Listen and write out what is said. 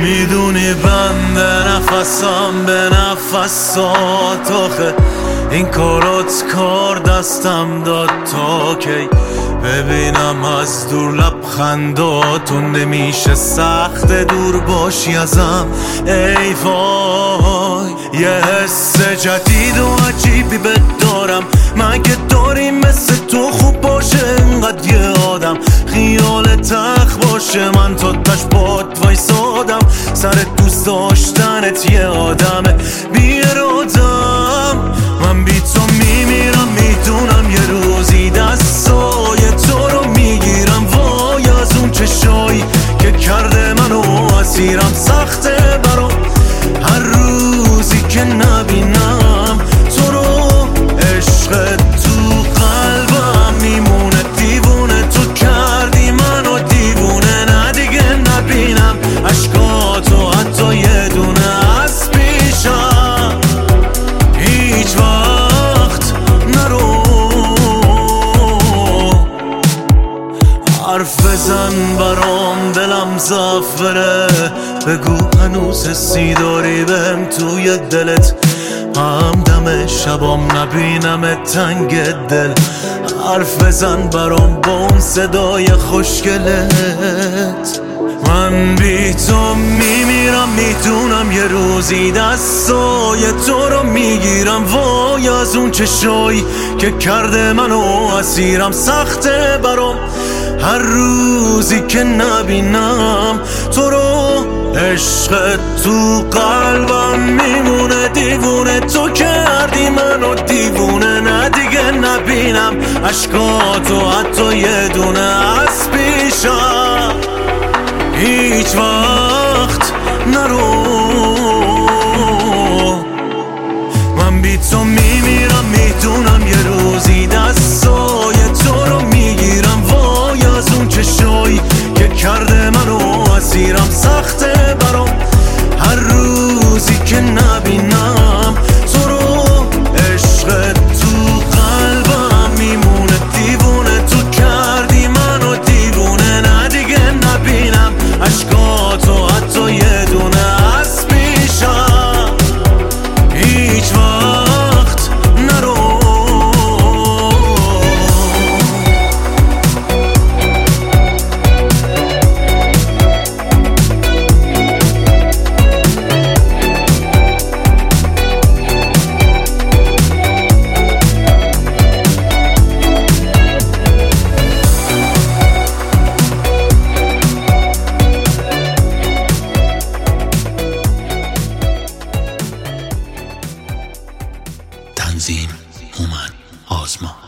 میدونی بنده نفسم به نفسات، آخه این کارات کار دستم داد تا کی ببینم از دور لبخنداتون. نمیشه سخت دور باشی ازم ای وای، یه حس جدید و عجیبی بهت دارم. مگه داری مثل تو خوب باشه انقدر یه آدم خیال تخ باشه؟ من تا تش باد وایسادم سر دوست داشتنت یه آدم بی ارادم. من بی تو میمیرم، میدونم یه روزی دستای تو رو میگیرم. وای از اون چشایی که کرده منو اسیرم، سخته برام هر روزی که نبینم تو رو. عشق تو قلبم میمونه، دیوونه تو کردی منو دیوونه. نه دیگه نبینم عشقاتو حتی یه دونه از پیشم، هیچ وقت نرو. حرف بزن برام دلم ضعف بره، بگو هنوز حسی داری بهم توی دلت. همدم شبام نبینم تنگ دل. حرف بزن برام با اون صدای خوشگلت. من بی تو میمیرم، میدونم یه روزی دستای تو رو میگیرم. وای از اون چشایی که کرده منو اسیرم، سخته برام هر روزی که نبینم تو رو. عشق تو قلبم میمونه، دیوونه تو کردی منو دیوونه. نه دیگه نبینم عشقاتو حتی یه دونه از پیشم، هیچ وقت نرو. من بی تو میمیرم، میدونم یه روزی دستای تو رو میگیرم. وای از اون چشایی که کرده منو اسیرم، سخته برام هر روزی که نبینم تو رو. عشق تو قلبم میمونه، دیوونه تو کردی منو دیوونه. نه دیگه نبینم عشقاتو حتی یه دونه از پیشم، هیچ وقت نرو. تنظیم هومن آزما.